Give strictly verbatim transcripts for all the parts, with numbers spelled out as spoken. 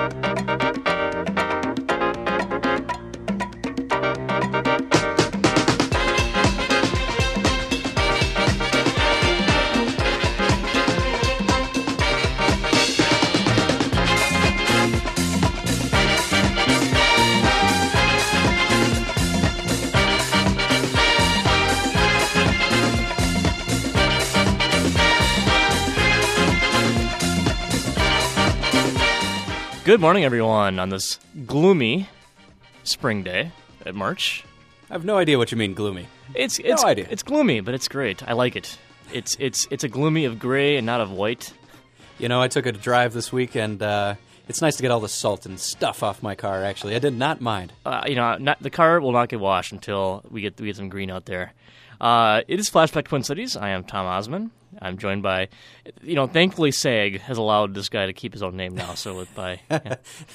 Good morning, everyone, on this gloomy spring day at March. I have no idea what you mean, gloomy. It's it's no idea. It's gloomy, but it's great. I like it. It's it's it's a gloomy of gray and not of white. You know, I took a drive this week, and uh, it's nice to get all the salt and stuff off my car. Actually, I did not mind. Uh, you know, not, the car will not get washed until we get we get some green out there. Uh, it is Flashback Twin Cities. I am Tom Osman. I'm joined by, you know, thankfully SAG has allowed this guy to keep his own name now. So with by, yeah.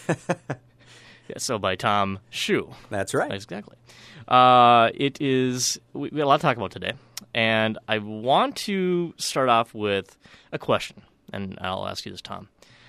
yeah, so by Tom Shu. That's right. Exactly. Uh, it is. We, we have a lot to talk about today, and I want to start off with a question, and I'll ask you this, Tom.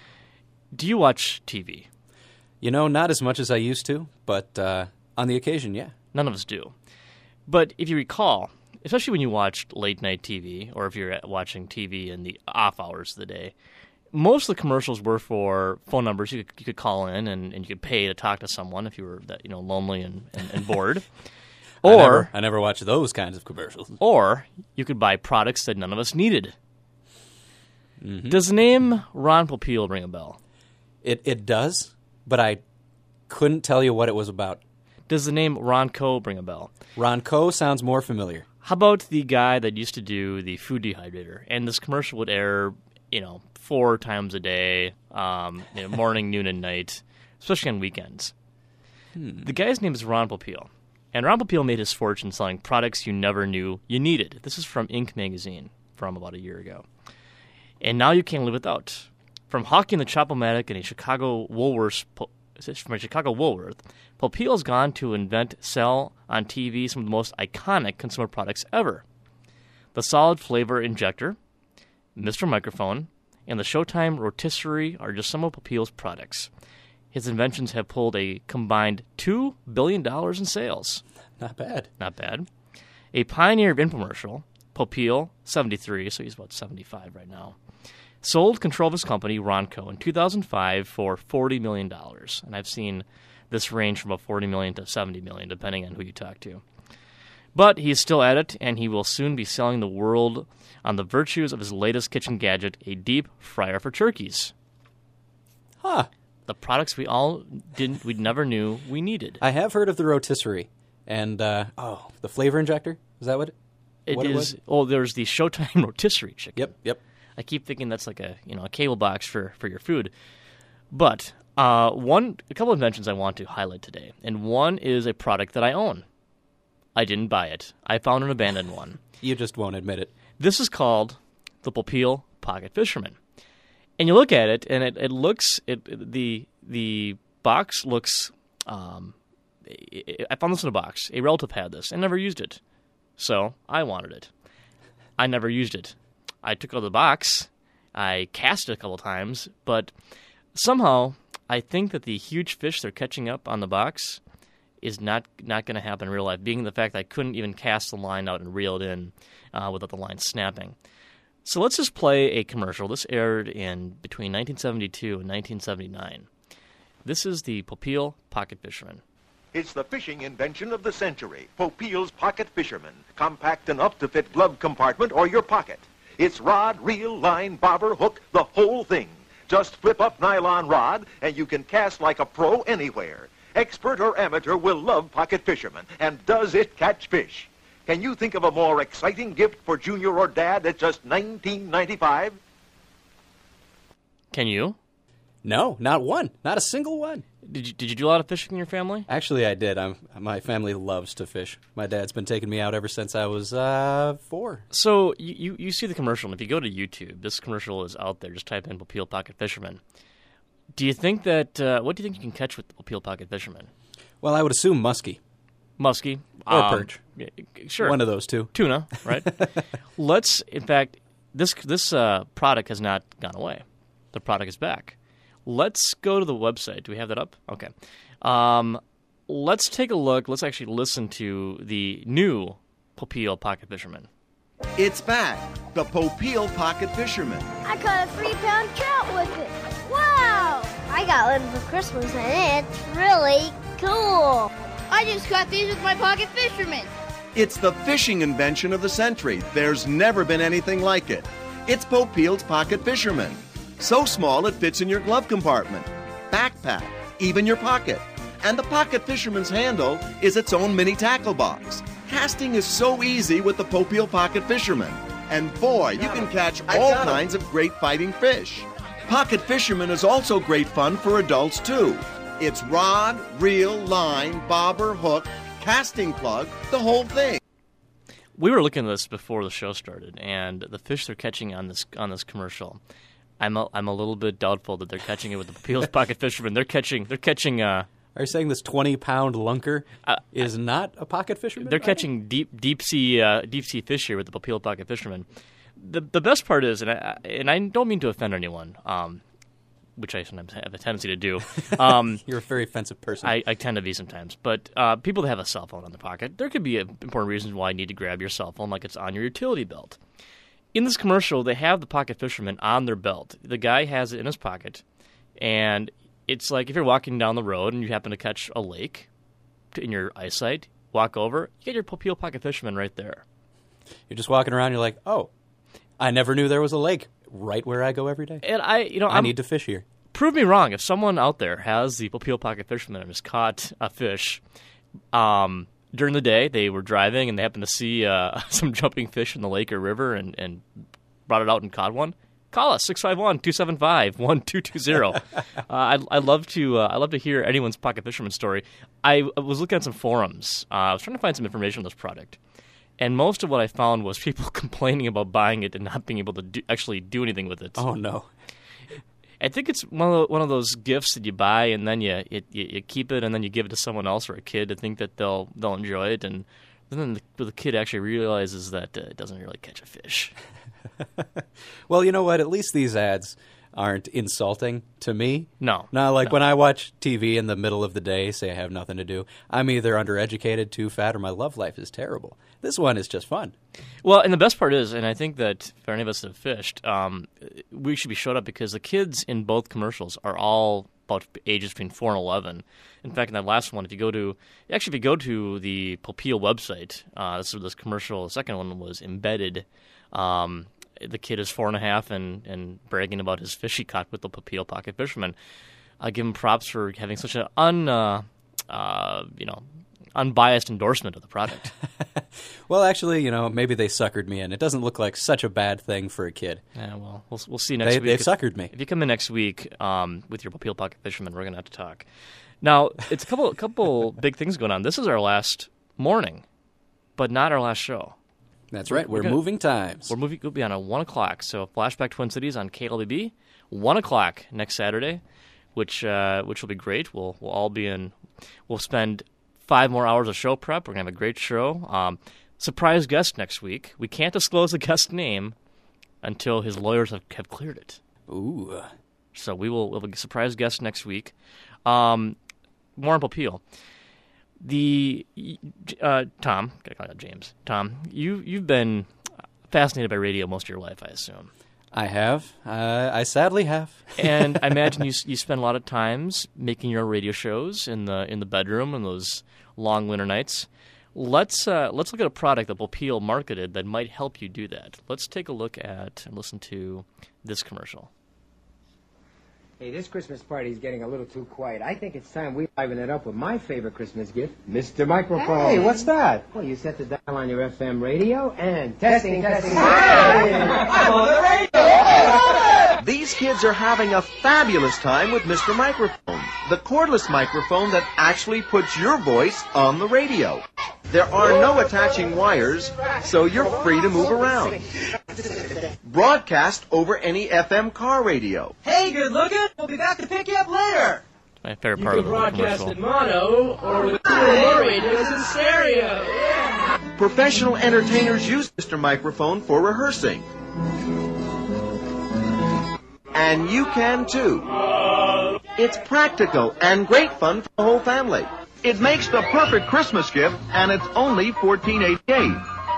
Do you watch T V? You know, not as much as I used to, but uh, on the occasion, yeah. None of us do. But if you recall, especially when you watched late-night T V, or if you're watching T V in the off hours of the day, most of the commercials were for phone numbers. You could, you could call in and, and you could pay to talk to someone if you were that, you know, lonely and, and, and bored. Or I never, I never watched those kinds of commercials. Or you could buy products that none of us needed. Mm-hmm. Does the name Ron Popeil ring a bell? It it does, but I couldn't tell you what it was about. Does the name Ronco ring a bell? Ronco sounds more familiar. How about the guy that used to do the food dehydrator? And this commercial would air, you know, four times a day, um, you know, morning, noon, and night, especially on weekends. Hmm. The guy's name is Ron Popeil. And Ron Popeil made his fortune selling products you never knew you needed. This is from Inc magazine from about a year ago. And now you can't live without. From hawking the Chop-O-Matic and a Chicago Woolworths, from a Chicago Woolworth, Popeil has gone to invent, sell on T V some of the most iconic consumer products ever. The solid flavor injector, Mister Microphone, and the Showtime rotisserie are just some of Popeil's products. His inventions have pulled a combined two billion dollars in sales. Not bad. Not bad. A pioneer of infomercial, Popeil, seventy-three, so he's about seventy-five right now, sold control of his company, Ronco, in two thousand five for forty million dollars. And I've seen this range from about forty million dollars to seventy million dollars, depending on who you talk to. But he's still at it, and he will soon be selling the world on the virtues of his latest kitchen gadget, a deep fryer for turkeys. Huh. The products we all didn't, we never knew we needed. I have heard of the rotisserie. And, uh, oh, the flavor injector? Is that what it, it what is? It was? Oh, there's the Showtime rotisserie chicken. Yep, yep. I keep thinking that's like a you know a cable box for, for your food. But uh, one a couple of inventions I want to highlight today, and one is a product that I own. I didn't buy it. I found an abandoned one. You just won't admit it. This is called the Popeil Pocket Fisherman. And you look at it, and it, it looks it, it the the box looks. Um, it, I found this in a box. A relative had this and never used it, so I wanted it. I never used it. I took it out of the box, I cast it a couple times, but somehow I think that the huge fish they're catching up on the box is not not going to happen in real life, being the fact that I couldn't even cast the line out and reel it in uh, without the line snapping. So let's just play a commercial. This aired in between nineteen seventy-two and nineteen seventy-nine. This is the Popeil Pocket Fisherman. It's the fishing invention of the century, Popeil's Pocket Fisherman. Compact enough to fit glove compartment or your pocket. It's rod, reel, line, bobber, hook, the whole thing. Just flip up nylon rod, and you can cast like a pro anywhere. Expert or amateur will love Pocket Fisherman. And does it catch fish? Can you think of a more exciting gift for Junior or Dad at just nineteen ninety-five? Can you? No, not one. Not a single one. Did you, did you do a lot of fishing in your family? Actually, I did. I'm, my family loves to fish. My dad's been taking me out ever since I was uh, four. So you, you, you see the commercial, and if you go to YouTube, this commercial is out there. Just type in Popeil Pocket Fisherman. Do you think that, uh, what do you think you can catch with the Popeil Pocket Fisherman? Well, I would assume muskie. Muskie. Or um, perch. Yeah, sure. One of those two. Tuna, right? Let's, in fact, this, this uh, product has not gone away. The product is back. let's go to the website. Do we have that up? Okay. Um, let's take a look. Let's actually listen to the new Popeil Pocket Fisherman. It's back, the Popeil Pocket Fisherman. I caught a three-pound trout with it. Wow! I got one for Christmas, and it's really cool. I just caught these with my Pocket Fisherman. It's the fishing invention of the century. There's never been anything like it. It's Popeil's Pocket Fisherman. So small it fits in your glove compartment, backpack, even your pocket. And the Pocket Fisherman's handle is its own mini tackle box. Casting is so easy with the Popeil Pocket Fisherman. And boy, you can catch all kinds of great fighting fish. Pocket Fisherman is also great fun for adults, too. It's rod, reel, line, bobber, hook, casting plug, the whole thing. We were looking at this before the show started, and the fish they're catching on this on this commercial, I'm a, I'm a little bit doubtful that they're catching it with the Popeil's Pocket Fisherman. They're catching they're catching uh Are you saying this twenty-pound lunker uh, is not a pocket fisherman? They're catching deep deep sea uh, deep sea fish here with the Popeil Pocket Fisherman. The the best part is, and I and I don't mean to offend anyone, um, which I sometimes have a tendency to do. Um, You're a very offensive person. I, I tend to be sometimes. But uh, people that have a cell phone in their pocket, there could be important reasons why you need to grab your cell phone, like it's on your utility belt. In this commercial, they have the Pocket Fisherman on their belt. The guy has it in his pocket, and it's like if you're walking down the road and you happen to catch a lake in your eyesight, walk over, you get your Popeil Pocket Fisherman right there. You're just walking around, you're like, oh, I never knew there was a lake right where I go every day. And I, you know, I I'm, need to fish here. Prove me wrong. If someone out there has the Popeil Pocket Fisherman and has caught a fish um, during the day, they were driving and they happened to see uh, some jumping fish in the lake or river and, and brought it out and caught one, call us, six five one, two seven five, one two two zero. uh, I'd, I'd love to uh, I'd love to hear anyone's Pocket Fisherman story. I was looking at some forums. Uh, I was trying to find some information on this product. And most of what I found was people complaining about buying it and not being able to do, actually do anything with it. Oh, no. I think it's one of, the, one of those gifts that you buy and then you, it, you you keep it and then you give it to someone else or a kid to think that they'll they'll enjoy it. And then the, the kid actually realizes that uh, it doesn't really catch a fish. Well, you know what? At least these ads aren't insulting to me. No. No, like no. when I watch T V in the middle of the day, say I have nothing to do, I'm either undereducated, too fat, or my love life is terrible. This one is just fun. Well, and the best part is, and I think that for any of us that have fished, um, we should be showed up because the kids in both commercials are all about ages between four and eleven. In fact, in that last one, if you go to actually if you go to the Popeil website, uh, this this commercial, the second one was embedded. Um, the kid is four and a half and, and bragging about his fish he caught with the Popeil Pocket Fisherman. I give him props for having such an un, uh, uh, you know, unbiased endorsement of the product. Well, actually, you know, maybe they suckered me in. It doesn't look like such a bad thing for a kid. Yeah, well, we'll we'll see next they, week. They've if, suckered me. If you come in next week um, with your Popeil Pocket Fisherman, we're going to have to talk. Now, it's a couple a couple big things going on. This is our last morning, but not our last show. That's right. We're, We're gonna, moving times. We're moving. We'll be on at one o'clock. So Flashback Twin Cities on K L B B, one o'clock next Saturday, which uh, which will be great. We'll we'll all be in. We'll spend five more hours of show prep. We're gonna have a great show. Um, surprise guest next week. We can't disclose the guest name until his lawyers have, have cleared it. Ooh. So we will we'll have a surprise guest next week. Um, more on Popeil. The uh, Tom, gotta call it James. Tom, you you've been fascinated by radio most of your life, I assume. I have. Uh, I sadly have. And I imagine you you spend a lot of times making your radio shows in the in the bedroom on those long winter nights. Let's uh, let's look at a product that Popeil marketed that might help you do that. Let's take a look at and listen to this commercial. Hey, this Christmas party is getting a little too quiet. I think it's time we liven it up with my favorite Christmas gift, Mister Microphone. Hey, what's that? Well, you set the dial on your F M radio and testing, testing. Hey, I'm on the radio! These kids are having a fabulous time with Mister Microphone, the cordless microphone that actually puts your voice on the radio. There are no attaching wires, so you're free to move around. Broadcast over any F M car radio. Hey, good looking. We'll be back to pick you up later. My favorite part of the whole commercial. mono or with more radios in stereo. Yeah. Professional entertainers use Mister Microphone for rehearsing. And you can too. It's practical and great fun for the whole family. It makes the perfect Christmas gift, and it's only fourteen eighty-eight.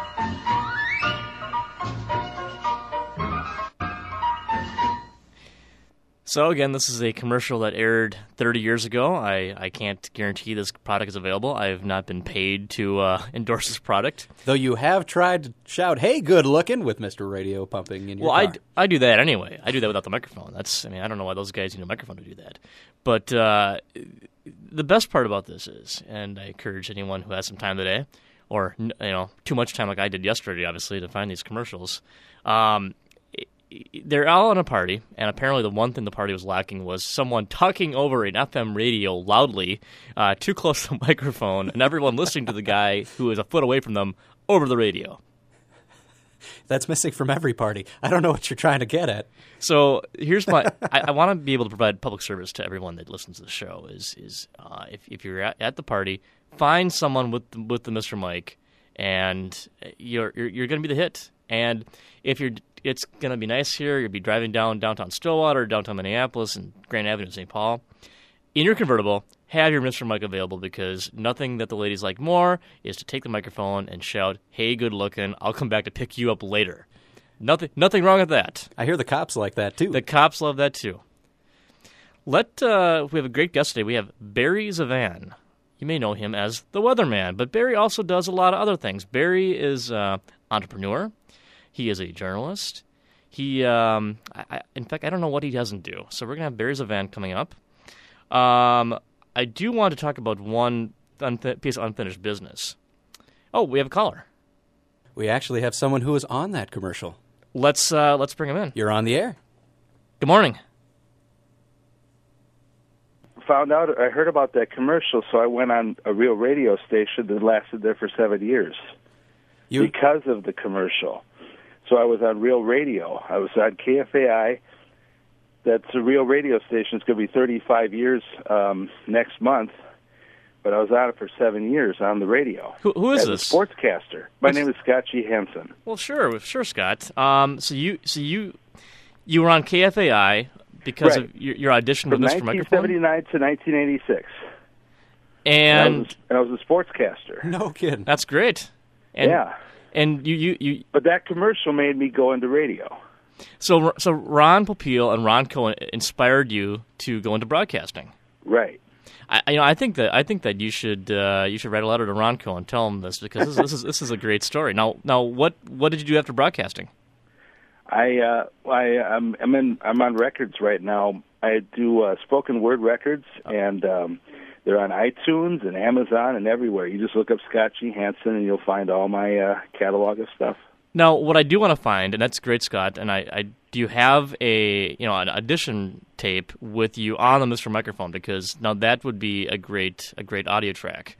So again, this is a commercial that aired thirty years ago. I, I can't guarantee this product is available. I have not been paid to uh, endorse this product. Though you have tried to shout, "Hey, good looking," with Mister Radio pumping in your well, car. I, d- I do that anyway. I do that without the microphone. That's I mean, I don't know why those guys need a microphone to do that. But uh, the best part about this is, and I encourage anyone who has some time today, or you know, too much time like I did yesterday, obviously, to find these commercials. Um, They're all in a party, and apparently the one thing the party was lacking was someone talking over an F M radio loudly, uh, too close to the microphone, and everyone listening to the guy who is a foot away from them over the radio. That's missing from every party. I don't know what you're trying to get at. So here's my I, I want to be able to provide public service to everyone that listens to the show. Is is uh, if if you're at, at the party, find someone with the, with the Mister Mike, and you're you're, you're going to be the hit. And if you're it's going to be nice here. You'll be driving down downtown Stillwater, downtown Minneapolis, and Grand Avenue in Saint Paul. In your convertible, have your Mister Mike available, because nothing that the ladies like more is to take the microphone and shout, "Hey, good looking, I'll come back to pick you up later." Nothing nothing wrong with that. I hear the cops like that, too. The cops love that, too. Let uh, we have a great guest today. We have Barry Zavan. You may know him as the Weatherman, but Barry also does a lot of other things. Barry is an uh, entrepreneur. He is a journalist. He, um, I, I, in fact, I don't know what he doesn't do. So we're going to have Barry Zavan coming up. Um, I do want to talk about one unfi- piece of unfinished business. Oh, we have a caller. We actually have someone who was on that commercial. Let's uh, let's bring him in. You're on the air. Good morning. Found out, I heard about that commercial, so I went on a real radio station that lasted there for seven years You... because of the commercial. So I was on Real Radio. I was on K F A I. That's a real radio station. It's going to be thirty-five years um, next month. But I was on it for seven years on the radio. Who, who is as this? a sportscaster. My What's... name is Scott G. Hansen. Well, sure, sure, Scott. Um, so you, so you, you were on K F A I because right. of your, your audition From with Mister nineteen Microphone. seventy-nine to nineteen eighty-six. And, and I, was, and I was a sportscaster. No kidding. That's great. And, yeah. And you, you, you. But that commercial made me go into radio. So, so Ron Popeil and Ron Cohen inspired you to go into broadcasting. Right. I, you know, I think that I think that you should uh, you should write a letter to Ron Cohen and tell him this, because this, this is this is a great story. Now, now, what what did you do after broadcasting? I uh, I I'm I'm in I'm on records right now. I do uh, spoken word records, and um, they're on iTunes and Amazon and everywhere. You just look up Scott G. Hansen, and you'll find all my uh, catalog of stuff. Now, what I do want to find, and that's great, Scott, and I, I do you have a you know an audition tape with you on the Mister Microphone, because now that would be a great a great audio track.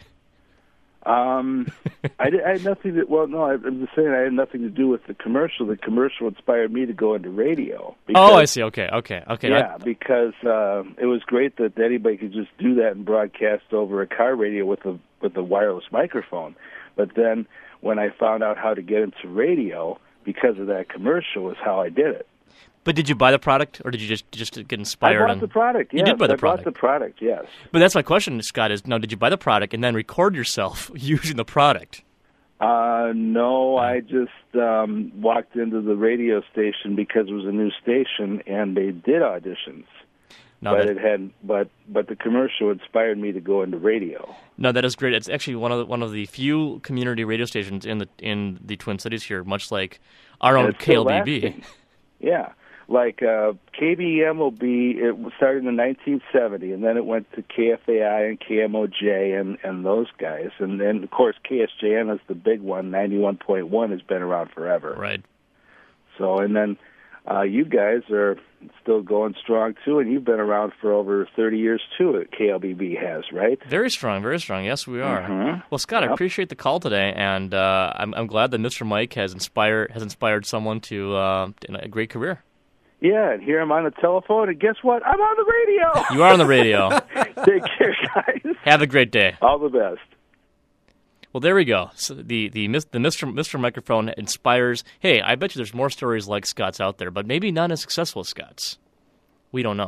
Um, I, did, I had nothing to. Well, no, I'm just saying I had nothing to do with the commercial. The commercial inspired me to go into radio. Because, oh, I see. Okay, okay, okay. Yeah, I, because uh, it was great that anybody could just do that and broadcast over a car radio with a with a wireless microphone. But then, when I found out how to get into radio because of that commercial, is how I did it. But did you buy the product, or did you just just get inspired? I bought on... the product. Yes, you did buy the I product. bought the product. Yes. But that's my question, Scott. Is now, did you buy the product and then record yourself using the product? Uh, no, I just um, walked into the radio station because it was a new station, and they did auditions. No, but that, it had, but but the commercial inspired me to go into radio. No, that is great. It's actually one of the, one of the few community radio stations in the in the Twin Cities here, much like our own K L B B. Yeah, like uh, K B M will be. It started in nineteen seventy, and then it went to K F A I and K M O J and and those guys, and then of course K S J N is the big one. ninety-one point one has been around forever. Right. So, and then uh, you guys are still going strong too, and you've been around for over thirty years too. K L B B has, right? Very strong, very strong. Yes, we are. Mm-hmm. Well, Scott, yep. I appreciate the call today, and uh, I'm, I'm glad that Mister Mike has inspired has inspired someone to uh, in a great career. Yeah, and here I'm on the telephone, and guess what? I'm on the radio. You are on the radio. Take care, guys. Have a great day. All the best. Well, there we go. So the the the Mister Mister Microphone inspires. Hey, I bet you there's more stories like Scott's out there, but maybe not as successful as Scott's. We don't know.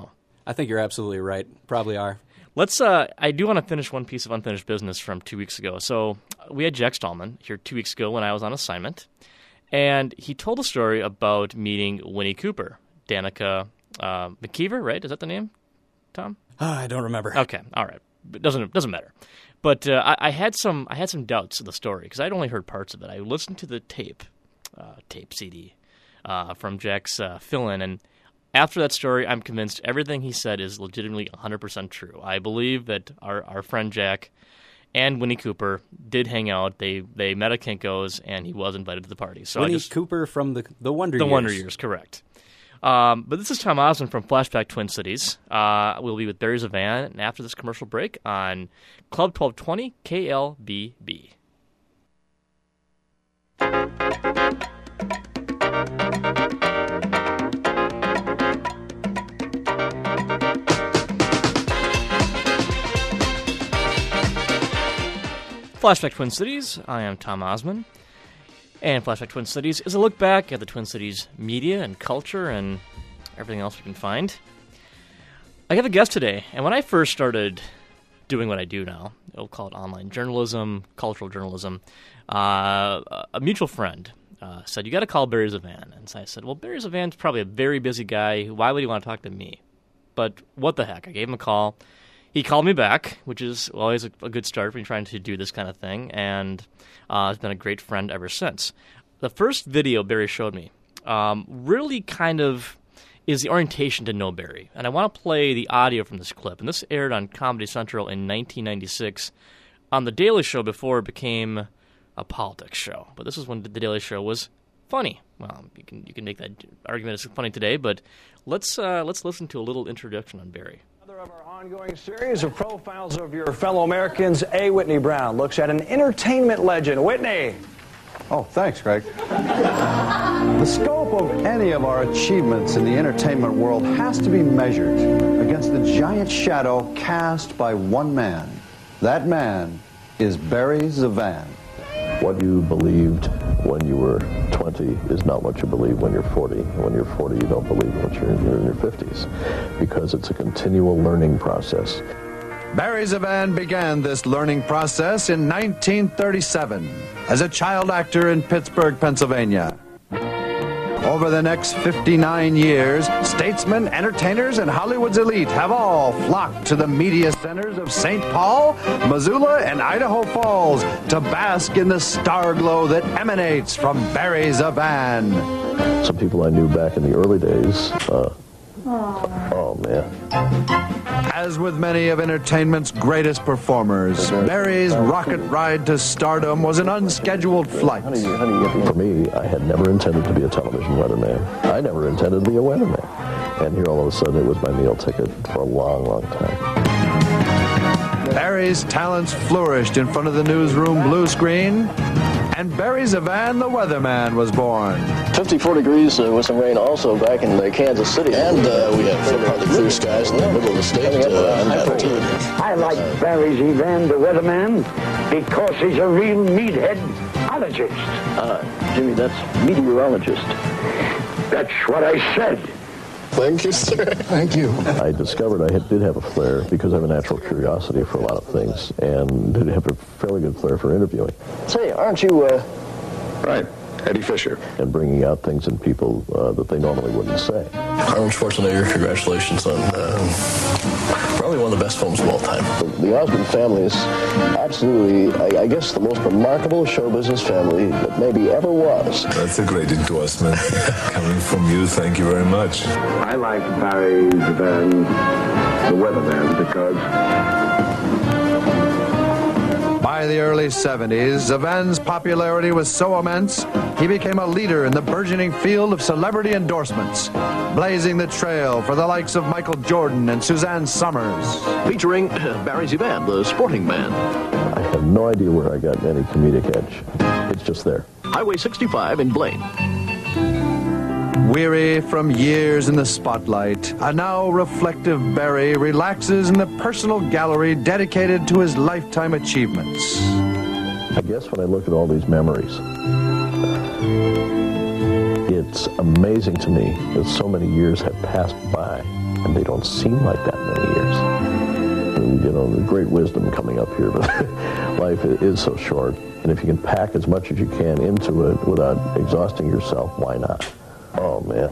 I think you're absolutely right. Probably are. Let's. Uh, I do want to finish one piece of unfinished business from two weeks ago. So we had Jack Stallman here two weeks ago when I was on assignment, and he told a story about meeting Winnie Cooper, Danica uh, McKeever, right? Is that the name, Tom? Oh, I don't remember. Okay, all right. It doesn't doesn't matter. But uh, I, I had some I had some doubts of the story because I'd only heard parts of it. I listened to the tape, uh, tape C D uh, from Jack's uh, fill-in, and after that story, I'm convinced everything he said is legitimately one hundred percent true. I believe that our, our friend Jack and Winnie Cooper did hang out. They they met at Kinko's, and he was invited to the party. So Winnie I just, Cooper from the the Wonder the Years. Wonder Years, correct. Um, but this is Tom Osmond from Flashback Twin Cities. Uh, we'll be with Barry Zavan and after this commercial break on Club twelve twenty K L B B. Flashback Twin Cities, I am Tom Osmond, and Flashback Twin Cities is a look back at the Twin Cities media and culture and everything else we can find. I have a guest today, and when I first started doing what I do now, we'll call it online journalism, cultural journalism, uh, a mutual friend uh, said, you got to call Barry Zavan. And so I said, well, Barry Zavan's probably a very busy guy. Why would he want to talk to me? But what the heck? I gave him a call. He called me back, which is always a, a good start when you're trying to do this kind of thing, and uh, has been a great friend ever since. The first video Barry showed me um, really kind of is the orientation to know Barry, and I want to play the audio from this clip. And this aired on Comedy Central in nineteen ninety-six on The Daily Show before it became a politics show. But this is when The Daily Show was funny. Well, you can you can make that argument as funny today, but let's uh, let's listen to a little introduction on Barry. Of our ongoing series of profiles of your fellow Americans, A. Whitney Brown looks at an entertainment legend. Whitney. Oh, thanks, Greg. The scope of any of our achievements in the entertainment world has to be measured against the giant shadow cast by one man. That man is Barry Zavan. What you believed when you were twenty is not what you believe when you're forty. When you're forty, you don't believe what you're, you're in your fifties, because it's a continual learning process. Barry Zavan began this learning process in nineteen thirty-seven as a child actor in Pittsburgh, Pennsylvania. Over the next fifty-nine years, statesmen, entertainers, and Hollywood's elite have all flocked to the media centers of Saint Paul, Missoula, and Idaho Falls to bask in the star glow that emanates from Barry Zavan. Some people I knew back in the early days, uh, oh man. As with many of entertainment's greatest performers, Barry's rocket ride to stardom was an unscheduled flight. Honey, honey, for me, I had never intended to be a television weatherman. I never intended to be a weatherman. And here all of a sudden it was my meal ticket for a long, long time. Barry's talents flourished in front of the newsroom blue screen, and Barry Zavan, the weatherman, was born. fifty-four degrees uh, with some rain also back in uh, Kansas City. And uh, we have partly clear skies in the middle of the state. Uh, I like Barry Zavan, the weatherman, because he's a real meathead-ologist. Uh, Jimmy, that's meteorologist. That's what I said. Thank you, sir. Thank you. I discovered I had, did have a flair because I have a natural curiosity for a lot of things, and did have a fairly good flair for interviewing. Say, aren't you, uh... Right. Eddie Fisher. And bringing out things in people uh, that they normally wouldn't say. Arnold Schwarzenegger, congratulations on uh, probably one of the best films of all time. The, the Osmond family is absolutely, I, I guess, the most remarkable show business family that maybe ever was. That's a great endorsement coming from you. Thank you very much. I like Barry Zavan, the weatherman, because... By the early seventies, Zavan's popularity was so immense, he became a leader in the burgeoning field of celebrity endorsements, blazing the trail for the likes of Michael Jordan and Suzanne Summers. Featuring Barry Zavan, the sporting man. I have no idea where I got any comedic edge. It's just there. Highway sixty-five in Blaine. Weary from years in the spotlight, a now reflective Barry relaxes in the personal gallery dedicated to his lifetime achievements. I guess when I look at all these memories, it's amazing to me that so many years have passed by and they don't seem like that many years. And, you know, the great wisdom coming up here, but life is so short. And if you can pack as much as you can into it without exhausting yourself, why not? Oh, man.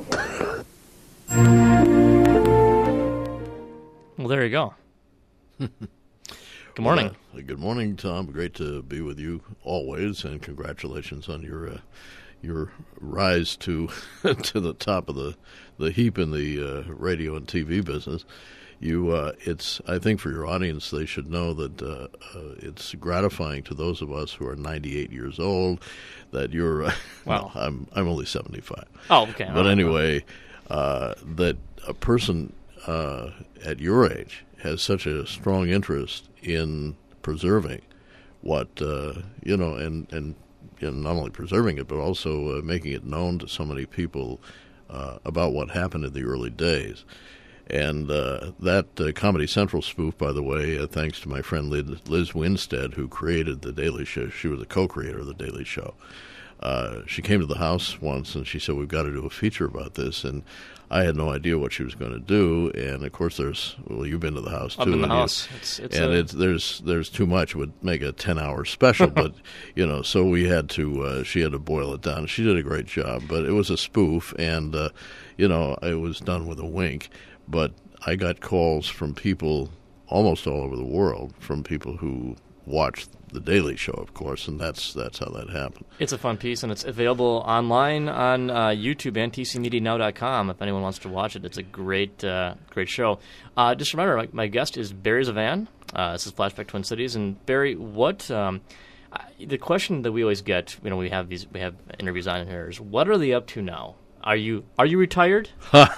Well, there you go. Good morning. Well, uh, good morning, Tom. Great to be with you always, and congratulations on your uh, your rise to to the top of the, the heap in the uh, radio and T V business. You, uh, it's. I think for your audience, they should know that uh, uh, it's gratifying to those of us who are ninety-eight years old that you're. Uh, wow. Well, I'm I'm only seventy-five. Oh, okay. But anyway, uh, that a person uh, at your age has such a strong interest in preserving what uh, you know, and and you know, not only preserving it, but also uh, making it known to so many people uh, about what happened in the early days. And uh, that uh, Comedy Central spoof, by the way, uh, thanks to my friend Liz, Liz Winstead, who created The Daily Show. She was the co-creator of The Daily Show. Uh, she came to the house once, and she said, we've got to do a feature about this. And I had no idea what she was going to do. And, of course, there's – well, you've been to the house, too. I've been to the and house. You, it's, it's and a... it's, there's there's too much. It would make a ten-hour special. But, you know, so we had to uh, – she had to boil it down. She did a great job. But it was a spoof, and, uh, you know, it was done with a wink. But I got calls from people almost all over the world, from people who watched The Daily Show, of course, and that's that's how that happened. It's a fun piece, and it's available online on uh, YouTube and T C Media Now dot com if anyone wants to watch it. It's a great uh, great show. Uh, just remember, my, my guest is Barry Zevan. Uh, this is Flashback Twin Cities. And Barry, what um, uh, the question that we always get, you know, we have these we have interviews on here is, what are they up to now? Are you are you retired?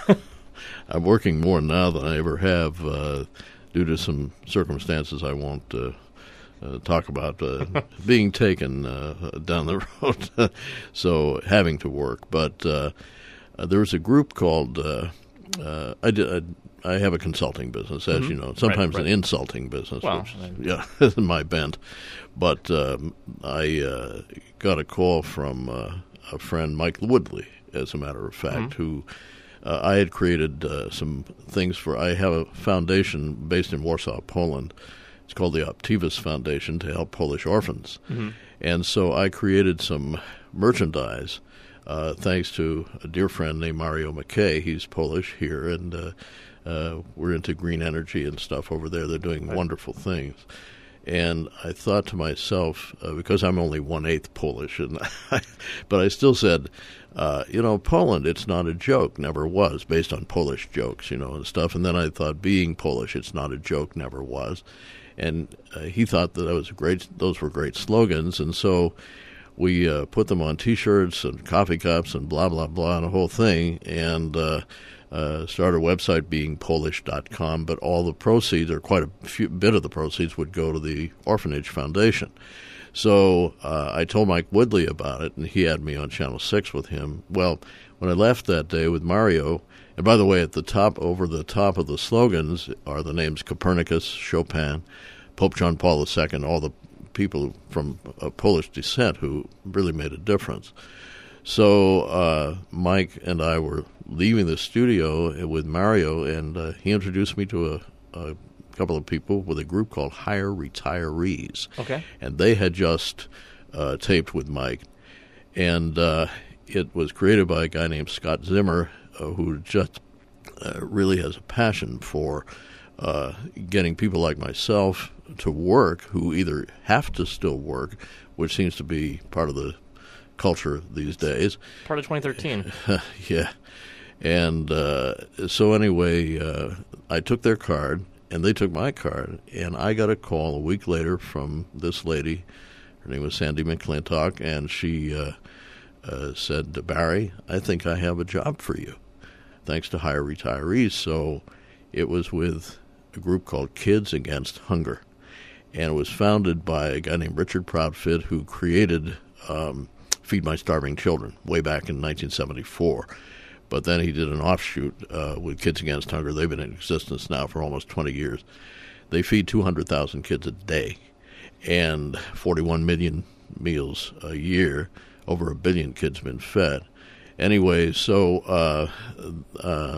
I'm working more now than I ever have uh, due to some circumstances I won't uh, uh, talk about uh, being taken uh, down the road, so having to work. But uh, uh, there was a group called, uh, uh, I, did, I, I have a consulting business, as mm-hmm. you know, sometimes right, right. an insulting business, well, which is, yeah, is my bent. But um, I uh, got a call from uh, a friend, Mike Woodley, as a matter of fact, mm-hmm. who... Uh, I had created uh, some things for, I have a foundation based in Warsaw, Poland. It's called the Optivus Foundation to help Polish orphans. Mm-hmm. And so I created some merchandise uh, thanks to a dear friend named Mario McKay. He's Polish here, and uh, uh, we're into green energy and stuff over there. They're doing right. wonderful things. And I thought to myself, uh, because I'm only one-eighth Polish, and I, but I still said, uh, you know, Poland, it's not a joke, never was, based on Polish jokes, you know, and stuff. And then I thought, being Polish, it's not a joke, never was. And uh, he thought that, that was great; those were great slogans. And so we uh, put them on T-shirts and coffee cups and blah, blah, blah, and a whole thing. And uh, Uh, start a website, being polish dot com, but all the proceeds, or quite a few, bit of the proceeds, would go to the Orphanage Foundation. So uh, I told Mike Woodley about it, and he had me on Channel six with him. Well, when I left that day with Mario, and by the way, at the top, over the top of the slogans are the names Copernicus, Chopin, Pope John Paul the Second, all the people from uh, Polish descent who really made a difference. So uh, Mike and I were leaving the studio with Mario, and uh, he introduced me to a, a couple of people with a group called Hire Retirees. Okay. And they had just uh, taped with Mike. And uh, it was created by a guy named Scott Zimmer, uh, who just uh, really has a passion for uh, getting people like myself to work, who either have to still work, which seems to be part of the culture these days. Part of twenty thirteen. Yeah. And uh, so anyway, uh, I took their card, and they took my card, and I got a call a week later from this lady. Her name was Sandy McClintock, and she uh, uh, said, Barry, I think I have a job for you, thanks to Hire Retirees. So it was with a group called Kids Against Hunger, and it was founded by a guy named Richard Proudfit, who created um, Feed My Starving Children way back in nineteen seventy-four. But then he did an offshoot uh, with Kids Against Hunger. They've been in existence now for almost twenty years. They feed two hundred thousand kids a day and forty-one million meals a year. Over a billion kids been fed. Anyway, so uh, uh,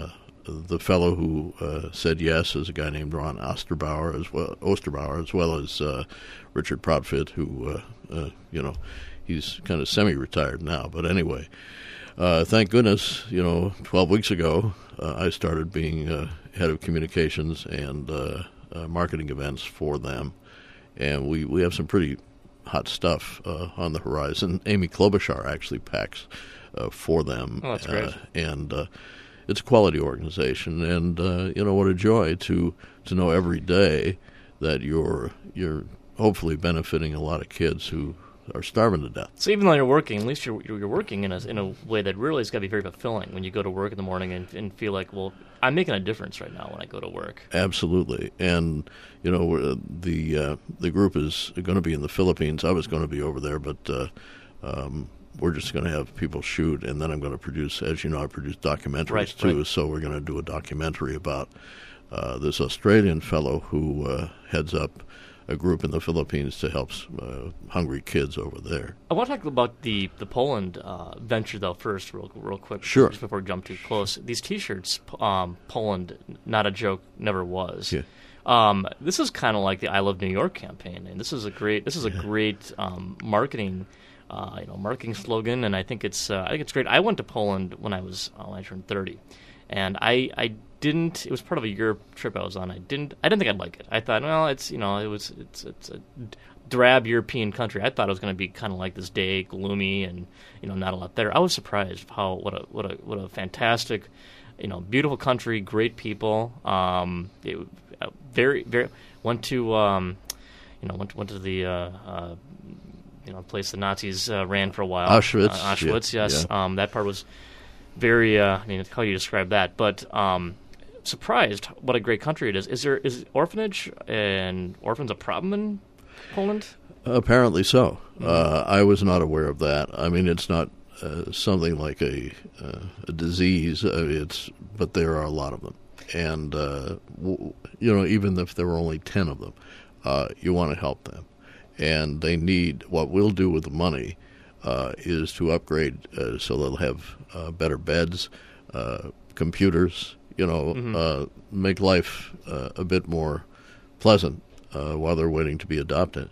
the fellow who uh, said yes is a guy named Ron Osterbauer as well, Osterbauer, as well as uh, Richard Profit, who uh, uh, you know he's kind of semi-retired now. But anyway, uh, thank goodness, you know, twelve weeks ago uh, I started being uh, head of communications and uh, uh, marketing events for them, and we we have some pretty hot stuff uh, on the horizon. Amy Klobuchar actually packs uh, for them. Oh, that's great. Uh, and uh, it's a quality organization, and uh, you know what a joy to to know every day that you're you're hopefully benefiting a lot of kids who are starving to death. So even though you're working, at least you're you're working in a in a way that really is going to be very fulfilling when you go to work in the morning and, and feel like, well, I'm making a difference right now when I go to work. Absolutely, and you know uh, the uh, the group is going to be in the Philippines. I was going to be over there, but uh, um, we're just going to have people shoot, and then I'm going to produce. As you know, I produce documentaries right, too. Right. So we're going to do a documentary about uh, this Australian fellow who uh, heads up a group in the Philippines to help uh, hungry kids over there. I want to talk about the the Poland uh, venture though first, real real quick. Sure. Just before we jump too close, these T-shirts, um, Poland, not a joke, never was. Yeah. Um, this is kind of like the I Love New York campaign, and this is a great this is a yeah. great um, marketing. Uh, you know, marketing slogan, and I think it's uh, I think it's great. I went to Poland when I was uh, when I turned thirty, and I I didn't. It was part of a Europe trip I was on. I didn't. I didn't think I'd like it. I thought, well, it's you know, it was it's it's a drab European country. I thought it was going to be kind of like this day, gloomy, and you know, not a lot there. I was surprised how what a what a what a fantastic, you know, beautiful country, great people. Um, it, uh, very very went to um, you know, went went to the. Uh, uh, You know, place the Nazis uh, ran for a while. Auschwitz. Uh, Auschwitz, yeah, yes. Yeah. Um, that part was very. Uh, I mean, how do you describe that? But um, surprised what a great country it is. Is there is orphanage and orphans a problem in Poland? Apparently so. Mm-hmm. Uh, I was not aware of that. I mean, it's not uh, something like a uh, a disease. Uh, it's but there are a lot of them, and uh, w- you know, even if there were only ten of them, uh, you want to help them. And they need, what we'll do with the money uh, is to upgrade uh, so they'll have uh, better beds, uh, computers, you know, Mm-hmm. uh, make life uh, a bit more pleasant uh, while they're waiting to be adopted.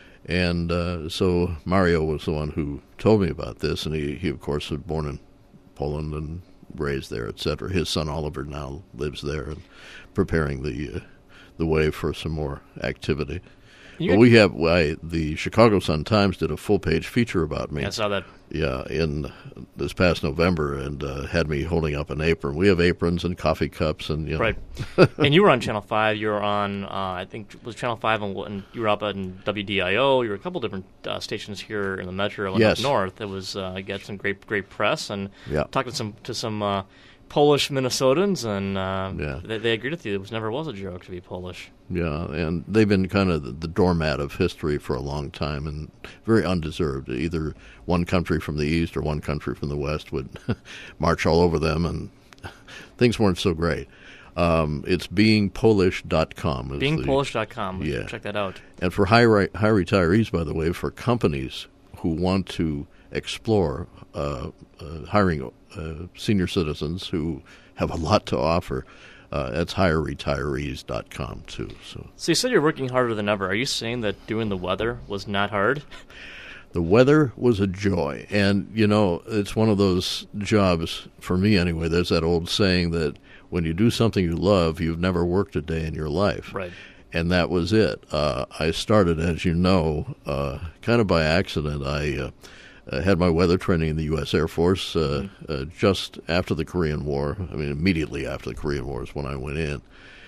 And uh, so Mario was the one who told me about this, and he, he of course, was born in Poland and raised there, et cetera. His son Oliver now lives there and preparing the, uh, the way for some more activity. Well, we have I, the Chicago Sun-Times did a full-page feature about me. Yeah, I saw that. Yeah, in this past November, and uh, had me holding up an apron. We have aprons and coffee cups, and you know. Right. And you were on Channel Five. You were on, uh, I think, it was Channel Five, and, and you were up on W D I O. You were a couple different uh, stations here in the metro and yes. up north. It was uh, got some great, great press, and yeah. talked to some to some. Uh, Polish Minnesotans, and uh, yeah. they, they agreed with you. It was never was a joke to be Polish. Yeah, and they've been kind of the, the doormat of history for a long time, and very undeserved. Either one country from the east or one country from the west would march all over them, and things weren't so great. Um, it's being polish dot com. being polish dot com. Yeah. Check that out. And for high, ri- high retirees, by the way, for companies who want to explore uh, uh, hiring uh, senior citizens who have a lot to offer, uh, that's higher retirees dot com too. So. so you said you're working harder than ever. Are you saying that doing the weather was not hard? The weather was a joy. And, you know, it's one of those jobs, for me anyway, there's that old saying that when you do something you love, you've never worked a day in your life. Right. And that was it. Uh, I started, as you know, uh, kind of by accident. I uh, uh, had my weather training in the U S Air Force uh, mm-hmm. uh, just after the Korean War. I mean, immediately after the Korean War is when I went in.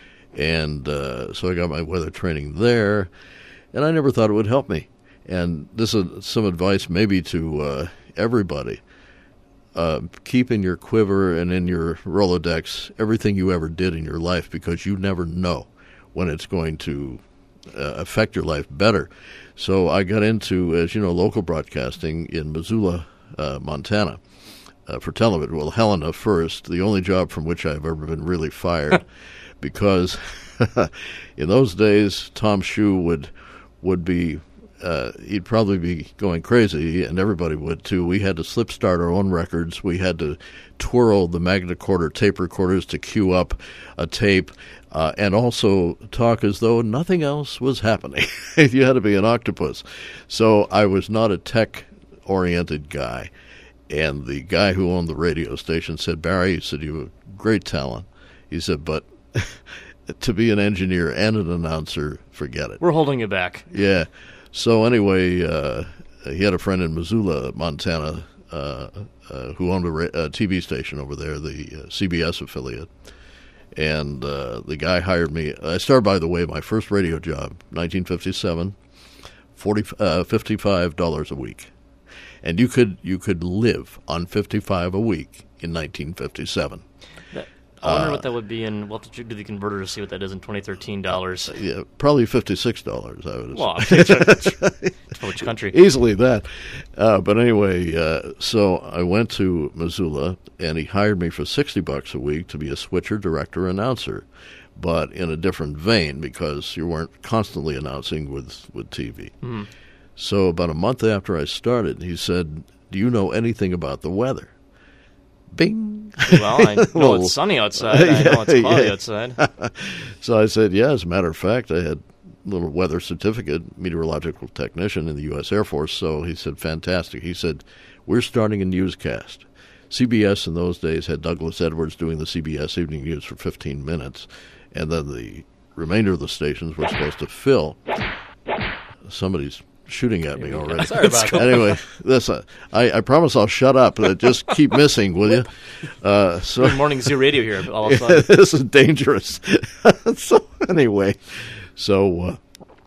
And uh, so I got my weather training there, and I never thought it would help me. And this is some advice maybe to uh, everybody. Uh, keep in your quiver and in your Rolodex everything you ever did in your life, because you never know when it's going to uh, affect your life better. So I got into, as you know, local broadcasting in Missoula, uh, Montana, uh, for television. Well, Helena first, the only job from which I've ever been really fired, because in those days Tom Shue would would be uh, he'd probably be going crazy, and everybody would too. We had to slip start our own records. We had to twirl the Magnecorder tape recorders to cue up a tape, uh, and also talk as though nothing else was happening. You had to be an octopus. So I was not a tech-oriented guy. And the guy who owned the radio station said, Barry, he said, you have great talent. He said, but to be an engineer and an announcer, forget it. We're holding you back. Yeah. So anyway, uh, he had a friend in Missoula, Montana, uh, uh, who owned a, ra- a T V station over there, the uh, C B S affiliate. And uh, the guy hired me. I started, by the way, my first radio job, nineteen fifty-seven, forty, uh, fifty-five dollars a week. And you could you could live on fifty-five a week in nineteen fifty-seven. I wonder uh, what that would be in. We'll have to do the converter to see what that is in twenty thirteen dollars. Yeah, probably fifty-six dollars, I would well, assume. Well, which country? Easily that. Uh, but anyway, uh, so I went to Missoula, and he hired me for sixty bucks a week to be a switcher, director, announcer, but in a different vein because you weren't constantly announcing with, with T V. Mm-hmm. So about a month after I started, he said, do you know anything about the weather? Bing. Well, I know well, it's sunny outside. I know it's cloudy yeah. outside. So I said, yeah, as a matter of fact, I had a little weather certificate, meteorological technician in the U S Air Force. So he said, fantastic. He said, we're starting a newscast. C B S in those days had Douglas Edwards doing the C B S Evening News for fifteen minutes. And then the remainder of the stations were supposed to fill. Somebody's shooting at me already. Sorry about that. Anyway, this, uh, I, I promise I'll shut up. Uh, just keep missing, will you? Uh, so, Good morning, Zoo Radio here. All of a sudden. This is dangerous. So anyway, so uh,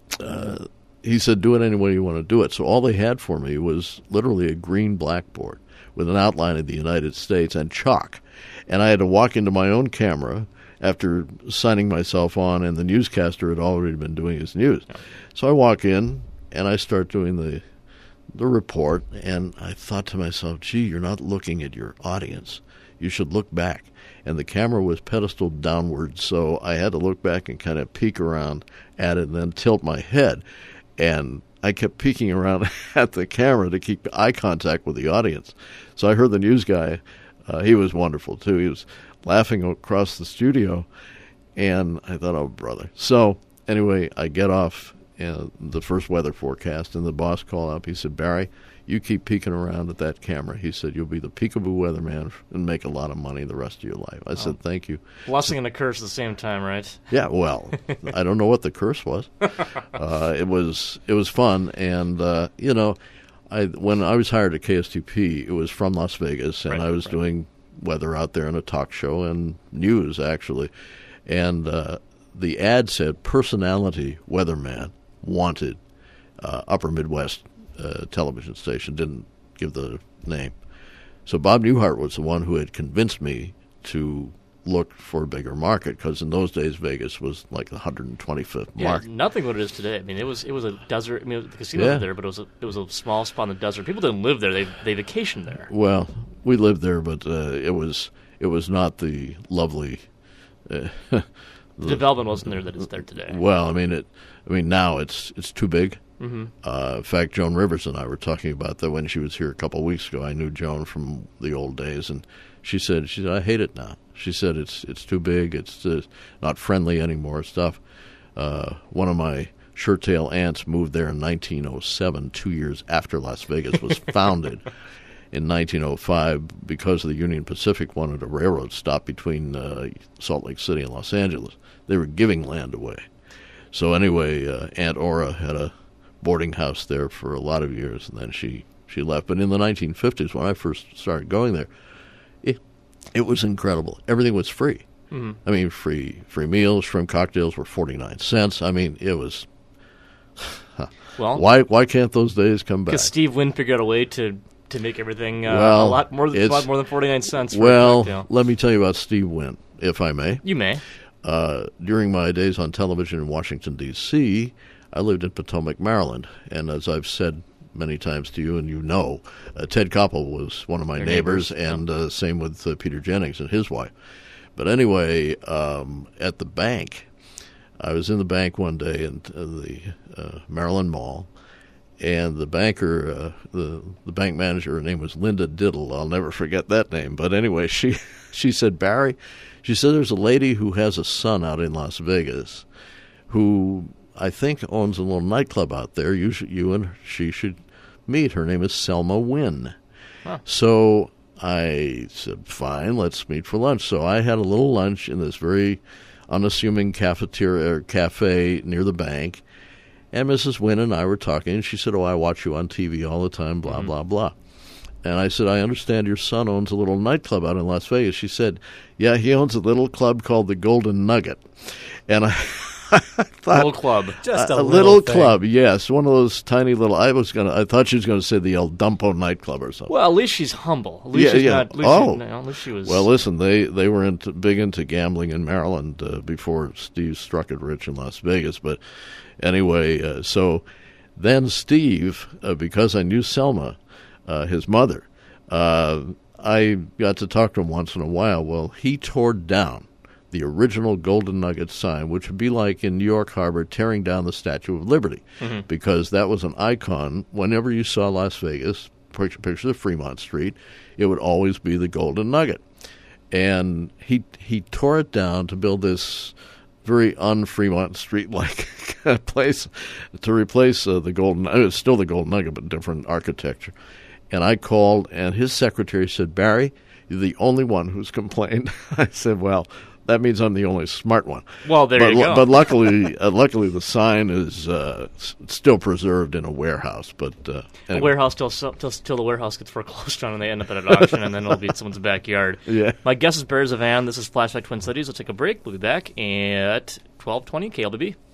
uh, he said, do it any way you want to do it. So all they had for me was literally a green blackboard with an outline of the United States and chalk. And I had to walk into my own camera after signing myself on, and the newscaster had already been doing his news. So I walk in, and I start doing the the report, and I thought to myself, gee, you're not looking at your audience. You should look back. And the camera was pedestaled downward, so I had to look back and kind of peek around at it and then tilt my head. And I kept peeking around at the camera to keep eye contact with the audience. So I heard the news guy. Uh, he was wonderful, too. He was laughing across the studio, and I thought, oh, brother. So anyway, I get off uh, the first weather forecast, and the boss called up. He said, Barry, you keep peeking around at that camera. He said, you'll be the peekaboo weatherman and make a lot of money the rest of your life. I oh. said, thank you. Blessing and a curse at the same time, right? Yeah, well, I don't know what the curse was. Uh, it was it was fun, and, uh, you know, I when I was hired at K S T P, it was from Las Vegas, and right, I was right. doing weather out there in a talk show and news, actually. And uh, the ad said, personality weatherman wanted, uh, Upper Midwest uh, television station, didn't give the name. So Bob Newhart was the one who had convinced me to look for a bigger market, because in those days Vegas was like the one hundred twenty-fifth yeah, market. Nothing what it is today. I mean, it was it was a desert. I mean, the casino Yeah. was there, but it was a, it was a small spot in the desert. People didn't live there; they they vacationed there. Well, we lived there, but uh, it was it was not the lovely. Uh, the development wasn't there that is there today. Well, I mean it. I mean now it's it's too big. Mm-hmm. Uh, in fact, Joan Rivers and I were talking about that when she was here a couple of weeks ago. I knew Joan from the old days, and she said, "She said I hate it now." She said it's it's too big. It's uh, not friendly anymore. Stuff. Uh, one of my shirt-tail aunts moved there in nineteen oh seven, two years after Las Vegas was founded. In nineteen oh five, because of the Union Pacific wanted a railroad stop between uh, Salt Lake City and Los Angeles. They were giving land away. So anyway, uh, Aunt Ora had a boarding house there for a lot of years, and then she, she left. But in the nineteen fifties, when I first started going there, it, it was incredible. Everything was free. Mm-hmm. I mean, free free meals, shrimp cocktails were forty-nine cents. I mean, it was... well, why why can't those days come back? Because Steve Wynn figured out a way to... to make everything uh, well, a lot more, than, a lot more than forty-nine cents. For well, a cocktail. Let me tell you about Steve Wynn, if I may. You may. Uh, during my days on television in Washington, D C, I lived in Potomac, Maryland. And as I've said many times to you, and you know, uh, Ted Koppel was one of my Your neighbors, neighbors, and uh, same with uh, Peter Jennings and his wife. But anyway, um, at the bank, I was in the bank one day in uh, the uh, Maryland Mall, and the banker, uh, the the bank manager, her name was Linda Diddle. I'll never forget that name. But anyway, she she said, Barry, she said, there's a lady who has a son out in Las Vegas who I think owns a little nightclub out there. You should, you and she should meet. Her name is Selma Wynn. Huh. So I said, fine, let's meet for lunch. So I had a little lunch in this very unassuming cafeteria or cafe near the bank. And Missus Wynn and I were talking, and she said, oh, I watch you on T V all the time, blah, mm-hmm. blah, blah. And I said, I understand your son owns a little nightclub out in Las Vegas. She said, yeah, he owns a little club called the Golden Nugget. And I, I thought... Little club. Just a, a little, little thing. club, yes. One of those tiny little... I was gonna. I thought she was going to say the El Dumpo nightclub or something. Well, at least she's humble. At least yeah, she's yeah. not... At least oh. She, no, at least she was... Well, listen, they, they were into, big into gambling in Maryland uh, before Steve struck it rich in Las Vegas. But anyway, uh, so then Steve, uh, because I knew Selma, uh, his mother, uh, I got to talk to him once in a while. Well, he tore down the original Golden Nugget sign, which would be like in New York Harbor tearing down the Statue of Liberty, mm-hmm. because that was an icon. Whenever you saw Las Vegas, picture, picture of Fremont Street, it would always be the Golden Nugget. And he he tore it down to build this very un-Fremont Street-like place to replace uh, the Golden Nugget. It's still the Golden Nugget, but different architecture. And I called, and his secretary said, Barry, you're the only one who's complained. I said, well, that means I'm the only smart one. Well, there but, you go. But luckily, uh, luckily the sign is uh, s- still preserved in a warehouse. But uh, a anyway. warehouse till, till till the warehouse gets foreclosed on and they end up at an auction, and then it'll be in someone's backyard. Yeah. My guest is Barry Zevan. This is Flashback Twin Cities. We'll take a break. We'll be back at twelve twenty K L B B.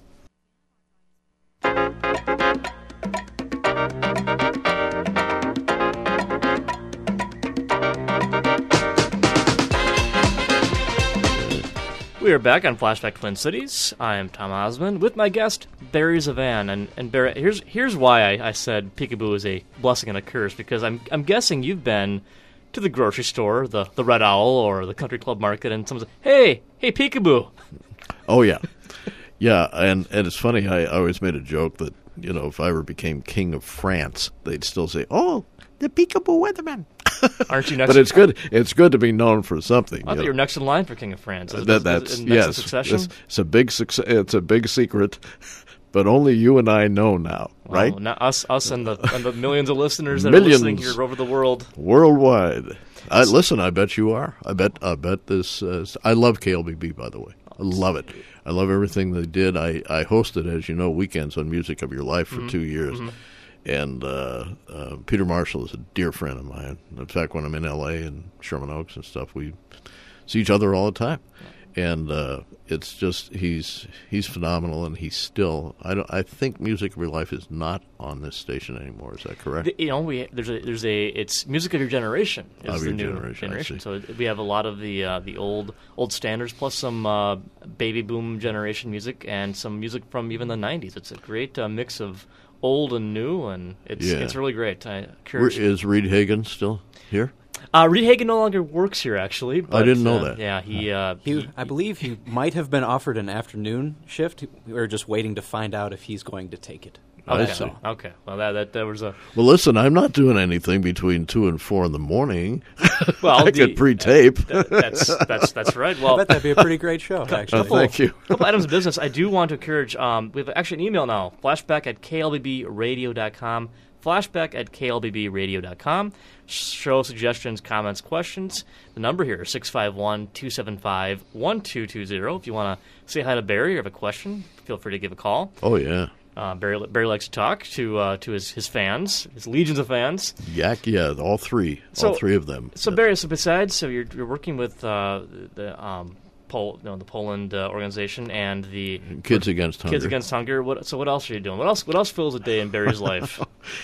We are back on Flashback Twin Cities. I am Tom Osmond with my guest, Barry Zevan. And, and Barry, here's here's why I, I said peekaboo is a blessing and a curse, because I'm I'm guessing you've been to the grocery store, the, the Red Owl, or the Country Club Market, and someone says, hey, hey, peekaboo. Oh, yeah. Yeah, and, and it's funny, I always made a joke that, you know, if I ever became king of France, they'd still say, oh, the peekaboo weatherman. Aren't you next? But it's good. It's good to be known for something. I thought you you were next in line for King of France. Is that, it, that's is it next in yes. succession? It's, it's a big success. It's a big secret, but only you and I know now, well, right? Now us, us, and the and the millions of listeners that Millions. are listening here over the world, worldwide. I listen. I bet you are. I bet. I bet this. Uh, I love K L B B. By the way, I love it. I love everything they did. I, I hosted, as you know, Weekends on Music of Your Life for mm-hmm. two years. Mm-hmm. And uh, uh, Peter Marshall is a dear friend of mine. In fact, when I'm in L A and Sherman Oaks and stuff, we see each other all the time. And uh, it's just he's he's phenomenal, and he's still. I don't. I think Music of Your Life is not on this station anymore. Is that correct? The, you know, we there's a there's a it's Music of Your Generation is of the your new generation. generation. So we have a lot of the uh, the old old standards, plus some uh, baby boom generation music, and some music from even the nineties. It's a great uh, mix of old and new, and it's yeah. it's really great. I encourage. Is Reed Hagen still here? Uh, Reed Hagen no longer works here, actually. But, I didn't know uh, that. Yeah, he, uh, he, he. I believe he might have been offered an afternoon shift. We were just waiting to find out if he's going to take it. Okay. I see. Okay. Well, that, that that was a. Well, listen, I'm not doing anything between two and four in the morning. Well, I the, could pre-tape. Uh, that, that's that's that's right. Well, I bet that'd be a pretty great show. Actually, uh, thank you. A couple items of business. I do want to encourage. Um, we have actually an email now. Flashback at K L B B radio dot com. Flashback at K L B B radio dot com. Show suggestions, comments, questions. The number here is six five one, two seven five, one two two zero. If you want to say hi to Barry or have a question, feel free to give a call. Oh, yeah. Uh, Barry, Barry likes to talk to uh, to his, his fans, his legions of fans. Yak, yeah, all three, so, all three of them. So Barry, so besides, so you're you're working with uh, the um, Pol, no, the Poland uh, organization and the Kids Against Hunger. Kids Against Hunger. What, so what else are you doing? What else? What else fills a day in Barry's life?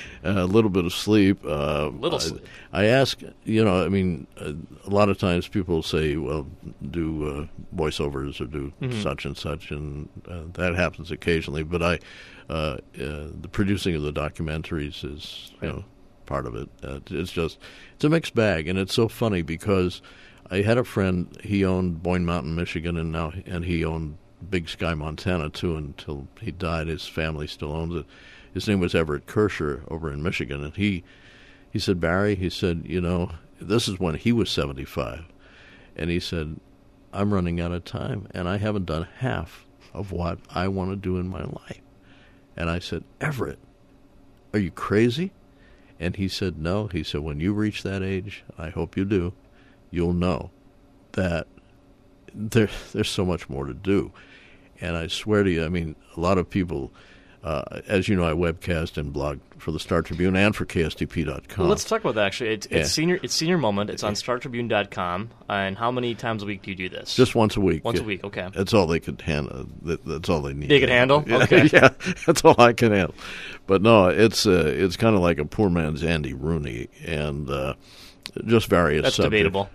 A little bit of sleep. Uh, little I, sleep. I ask, you know, I mean, uh, a lot of times people say, well, do uh, voiceovers or do mm-hmm. such and such, and uh, that happens occasionally. But I, uh, uh, the producing of the documentaries is, you know, part of it. Uh, it's just, it's a mixed bag, and it's so funny because I had a friend. He owned Boyne Mountain, Michigan, and now and he owned Big Sky, Montana, too, until he died. His family still owns it. His name was Everett Kirscher over in Michigan, and he he said, Barry, he said, you know, this is when he was seventy-five, and he said, I'm running out of time, and I haven't done half of what I want to do in my life. And I said, Everett, are you crazy? And he said, no. He said, when you reach that age, I hope you do, you'll know that there, there's so much more to do. And I swear to you, I mean, a lot of people, uh, as you know, I webcast and blog for the Star Tribune and for K S T P dot com. Well, let's talk about that, actually. It's, Yeah. it's senior It's Senior Moment. It's on Star Tribune dot com. And how many times a week do you do this? Just once a week. Once Yeah. a week, okay. That's all they could handle. That, that's all they need. They could handle? Yeah, Okay. yeah, that's all I can handle. But no, it's uh, it's kind of like a poor man's Andy Rooney, and uh, just various That's subjects. debatable.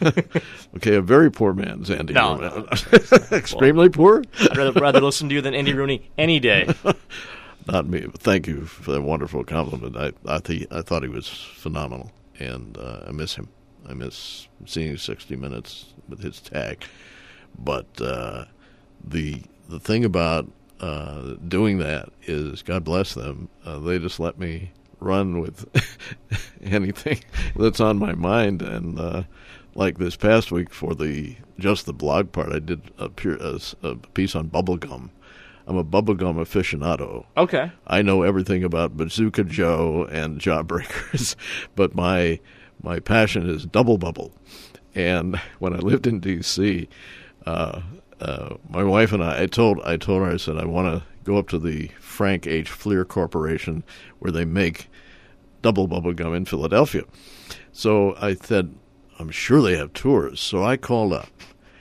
Okay, a very poor man's Andy No, Rooney. no. Extremely poor? I'd rather, rather listen to you than Andy Rooney any day. Not me. But thank you for that wonderful compliment. I I, th- I thought he was phenomenal, and uh, I miss him. I miss seeing sixty minutes with his tag. But uh, the the thing about uh, doing that is, God bless them, uh, they just let me run with anything that's on my mind. And uh, like this past week for the just the blog part, I did a, pure, a, a piece on bubblegum. I'm a bubblegum aficionado. Okay. I know everything about Bazooka Joe and Jawbreakers, but my my passion is Double Bubble. And when I lived in D C, uh, uh, my wife and I, I told I told her, I said, I want to go up to the Frank H. Fleer Corporation where they make Double Bubble gum in Philadelphia. So I said, I'm sure they have tours. So I called up,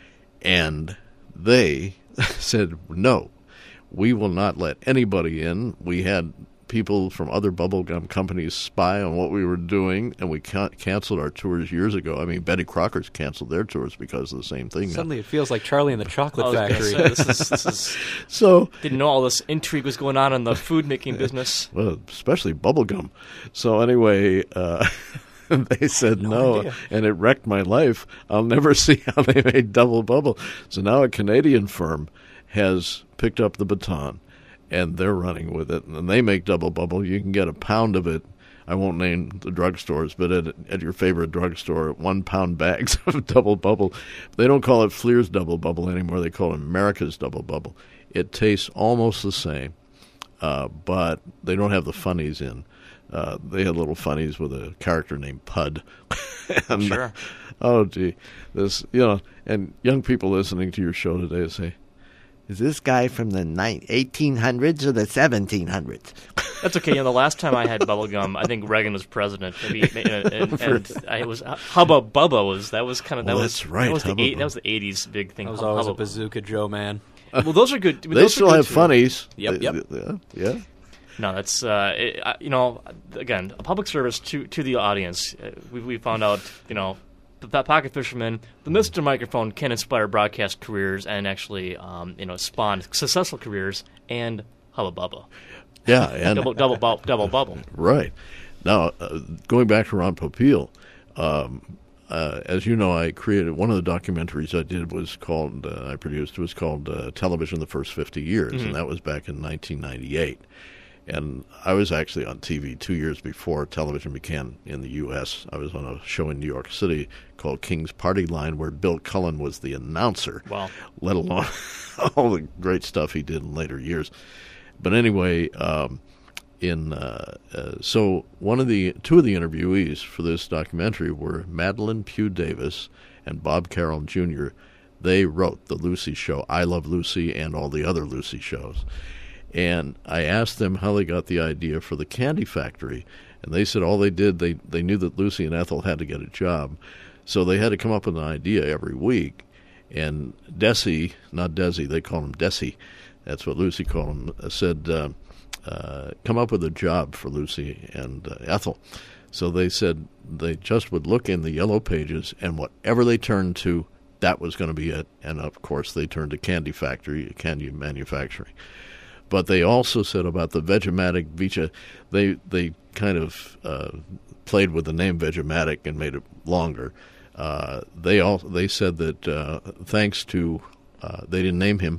and they said, no, we will not let anybody in. We had people from other bubblegum companies spy on what we were doing, and we can- canceled our tours years ago. I mean, Betty Crocker's canceled their tours because of the same thing. Suddenly it feels like Charlie and the Chocolate I was gonna Factory. say, this is, this is, So didn't know all this intrigue was going on in the food-making business. Well, especially bubblegum. So anyway, uh, they said no, idea. and it wrecked my life. I'll never see how they made Double Bubble. So now a Canadian firm has picked up the baton, and they're running with it. And they make Double Bubble. You can get a pound of it. I won't name the drugstores, but at, at your favorite drugstore, one-pound bags of Double Bubble. They don't call it Fleer's Double Bubble anymore. They call it America's Double Bubble. It tastes almost the same, uh, but they don't have the funnies in. Uh, they had little funnies with a character named Pud. and, Sure. Oh, gee. This, you know, and young people listening to your show today say, is this guy from the eighteen hundreds or the seventeen hundreds? That's okay. You know, the last time I had bubblegum, I think Reagan was president. Maybe, and, and, and I, it was Hubba Bubba was that was kind of that Well, was that's right, That was, the Hubba eight, that Bubba. was the eighties big thing. I was Hubba always a Bubba. Bazooka Joe man. Well, those are good. They those are still good have too. funnies. Yep, They- yep. Yeah, yeah. No, that's uh, it, uh, you know, again, a public service to to the audience. Uh, we we found out, you know, that Pocket Fisherman, the Mister Microphone can inspire broadcast careers and actually, um, you know, spawn successful careers and Hubba Bubba. Yeah, and double double bu- double bubble. Right. Now, uh, going back to Ron Popeil, um, uh, as you know, I created one of the documentaries I did was called, uh, I produced, was called uh, Television the First fifty Years, Mhm. and that was back in nineteen ninety-eight. And I was actually on T V two years before television began in the U S. I was on a show in New York City called King's Party Line where Bill Cullen was the announcer, Wow. let alone all the great stuff he did in later years. But anyway, um, in uh, uh, so one of the two of the interviewees for this documentary were Madeline Pugh Davis and Bob Carroll Junior They wrote the Lucy Show, I Love Lucy, and all the other Lucy shows. And I asked them how they got the idea for the Candy Factory, and they said all they did, they they knew that Lucy and Ethel had to get a job, so they had to come up with an idea every week. And Desi, not Desi, they call him Desi, that's what Lucy called him, uh, said, uh, uh, come up with a job for Lucy and uh, Ethel. So they said they just would look in the yellow pages, and whatever they turned to, that was going to be it. And, of course, they turned to Candy Factory, candy manufacturing. But they also said about the Vegematic Vicha, they they kind of uh, played with the name Vegematic and made it longer. Uh, they all they said that uh, thanks to uh, they didn't name him,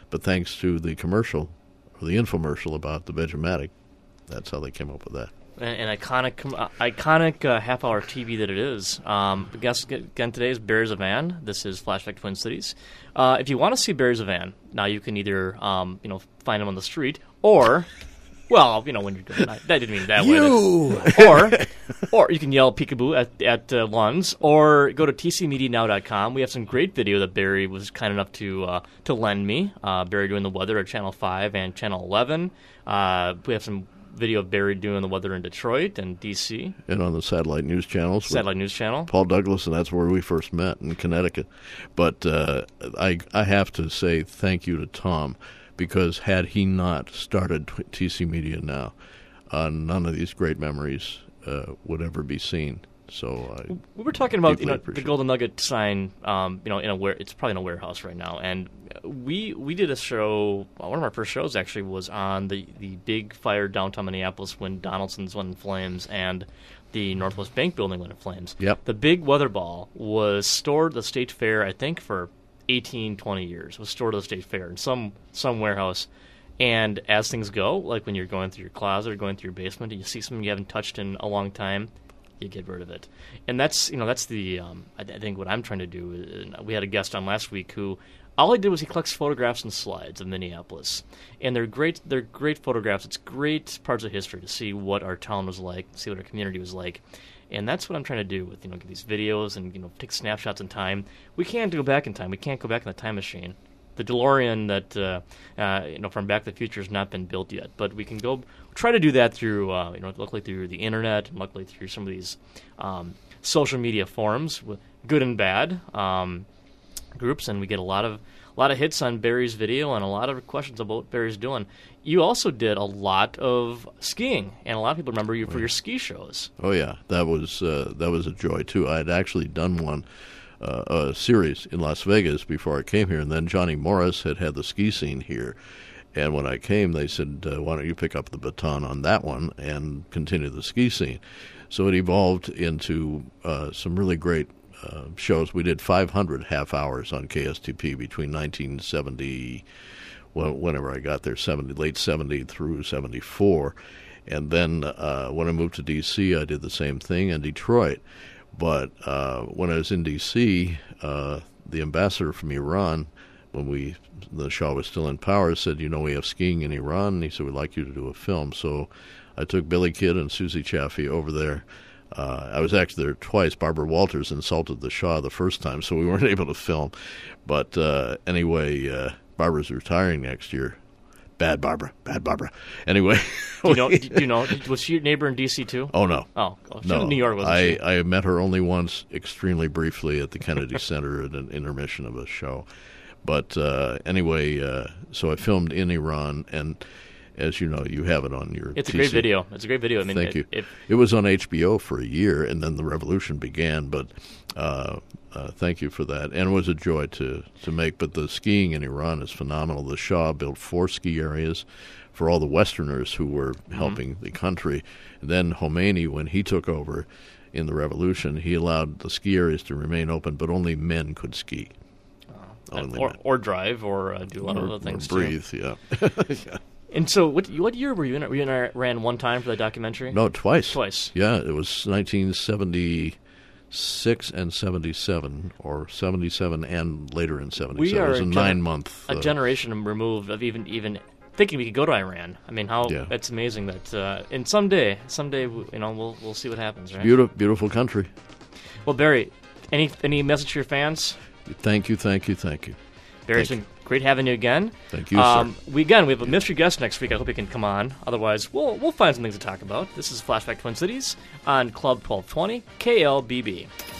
But thanks to the commercial, or the infomercial about the Vegematic, that's how they came up with that. An, an iconic, uh, iconic uh, half-hour T V that it is. Um, the guest again today is Barry Zevan. This is Flashback Twin Cities. Uh, if you want to see Barry Zevan, now you can either um, you know find him on the street or, well, you know when you're doing that, that didn't mean that you. way. Or, or you can yell peekaboo at at uh, Lund's, or go to t c media now dot com. We have some great video that Barry was kind enough to uh, to lend me. Uh, Barry doing the weather at Channel Five and Channel Eleven. Uh, we have some video of Barry doing the weather in Detroit and D C And on the satellite news channels. Satellite news channel. Paul Douglas, and that's where we first met, in Connecticut. But uh, I I have to say thank you to Tom, because had he not started T C Media Now, uh, none of these great memories uh, would ever be seen. So I we were talking about you know appreciate. the Golden Nugget sign. Um, you know, in a ware, it's probably in a warehouse right now. And we we did a show. One of our first shows actually was on the, the big fire downtown Minneapolis when Donaldson's went in flames and the Northwest Bank building went in flames. Yep. The big weather ball was stored at the State Fair, I think, for eighteen, twenty years. It was stored at the State Fair in some some warehouse. And as things go, like when you're going through your closet or going through your basement and you see something you haven't touched in a long time, you get rid of it. And that's, you know, that's the, um, I, th- I think what I'm trying to do. Is, we had a guest on last week who, all he did was he collects photographs and slides of Minneapolis. And they're great, they're great photographs. It's great parts of history to see what our town was like, see what our community was like. And that's what I'm trying to do with, you know, get these videos and, you know, take snapshots in time. We can't go back in time. We can't go back in the time machine. The DeLorean that uh, uh, you know from Back to the Future has not been built yet, but we can go try to do that through uh, you know luckily through the internet, and luckily through some of these um, social media forums, with good and bad um, groups, and we get a lot of a lot of hits on Barry's video and a lot of questions about what Barry's doing. You also did a lot of skiing, and a lot of people remember you for your ski shows. Oh yeah, that was uh, that was a joy too. I had actually done one. Uh, a series in Las Vegas before I came here, and then Johnny Morris had had the ski scene here, and when I came they said, uh, why don't you pick up the baton on that one and continue the ski scene. So it evolved into uh, some really great uh, shows. We did five hundred half hours on K S T P between nineteen seventy, well, whenever I got there, seventy, late seventy through seventy-four, and then uh, when I moved to D C I did the same thing in Detroit. But uh, when I was in D C, uh, the ambassador from Iran, when we the Shah was still in power, said, you know, we have skiing in Iran. And he said, we'd like you to do a film. So I took Billy Kidd and Susie Chaffee over there. Uh, I was actually there twice. Barbara Walters insulted the Shah the first time, so we weren't able to film. But uh, anyway, uh, Barbara's retiring next year. Bad Barbara, bad Barbara. Anyway, do you know? Do you know? Was she your neighbor in D C too? Oh no, oh, oh she no. was in New York, wasn't I, she? I met her only once, extremely briefly, at the Kennedy Center at an intermission of a show. But uh, anyway, uh, so I filmed in Iran, and as you know, you have it on your. It's T C. a great video. It's a great video. I mean, Thank it, you. It, it was on H B O for a year, and then the revolution began. But uh, uh, thank you for that, and it was a joy to to make. But the skiing in Iran is phenomenal. The Shah built four ski areas for all the Westerners who were helping mm-hmm. the country. And then Khomeini, when he took over in the revolution, he allowed the ski areas to remain open, but only men could ski. Uh, or, or drive, or uh, do a lot or, of other things. Or breathe, too. yeah. yeah. And so, what what year were you in? Were you in Iran one time for the documentary? No, twice. Twice. Yeah, it was nineteen seventy-six and seventy-seven, or seventy-seven and later in seventy-seven. We are it was a, a gen- nine-month... A uh, generation removed of even even thinking we could go to Iran. I mean, how yeah. it's amazing that... Uh, and someday, someday, you know, we'll we'll see what happens, right? Beautiful, beautiful country. Well, Barry, any any message to your fans? Thank you, thank you, thank you. Barry, it's been great having you again. Thank you, um, sir. We again we have a mystery guest next week. I hope you can come on. Otherwise, we'll we'll find some things to talk about. This is Flashback Twin Cities on Club twelve twenty K L B B.